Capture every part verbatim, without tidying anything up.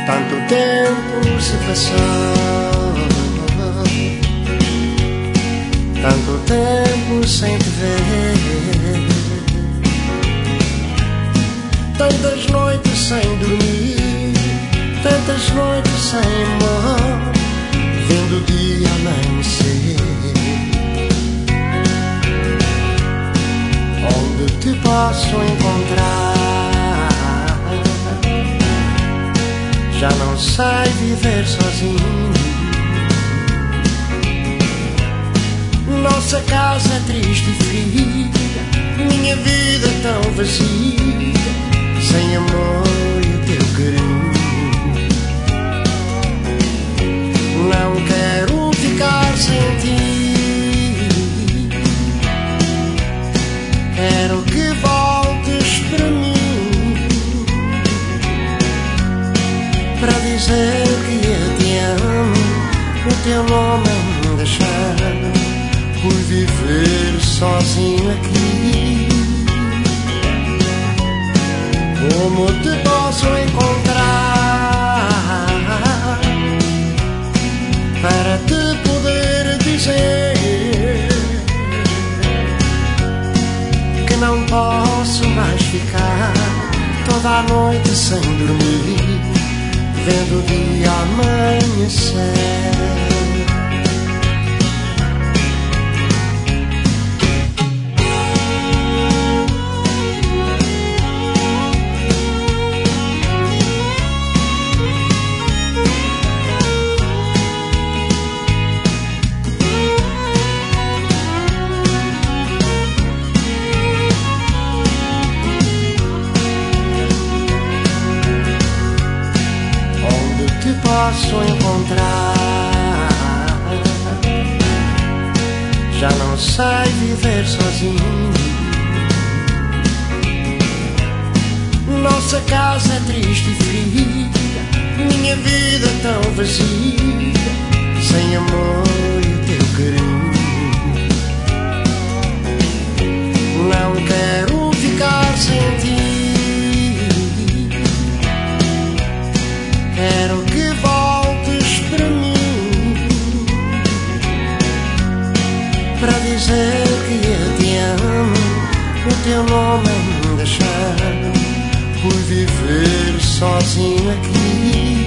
Tanto tempo se passou, tanto tempo sem te ver, tantas noites sem dormir, tantas noites sem amor, vendo o dia amanhecer. Onde te posso encontrar? Já não sei viver sozinho. Nossa casa é triste e fria, minha vida é tão vazia, sem amor e o teu carinho. Não quero ficar sem ti, quero que voltes para mim, para dizer que eu te amo, o teu nome é me deixar, por viver sozinho aqui. Como te posso encontrar para te poder dizer que não posso mais ficar toda a noite sem dormir, vendo o dia amanhecer. Posso encontrar? Já não sei viver sozinho. Nossa casa é triste e fria, minha vida é tão vazia, sem amor e o teu carinho. Não quero ficar sem ti, quero que voltes para mim, para dizer que eu te amo, o teu nome é me deixar, por viver sozinho aqui.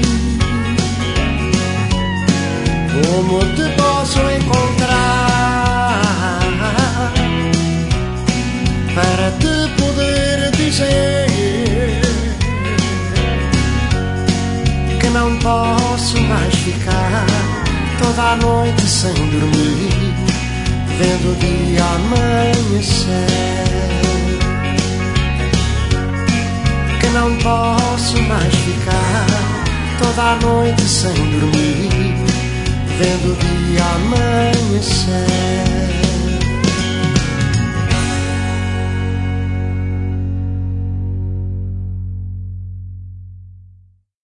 Como te posso encontrar para te poder dizer que não posso mais ficar toda a noite sem dormir, vendo o dia amanhecer. Que não posso mais ficar toda a noite sem dormir, vendo o dia amanhecer.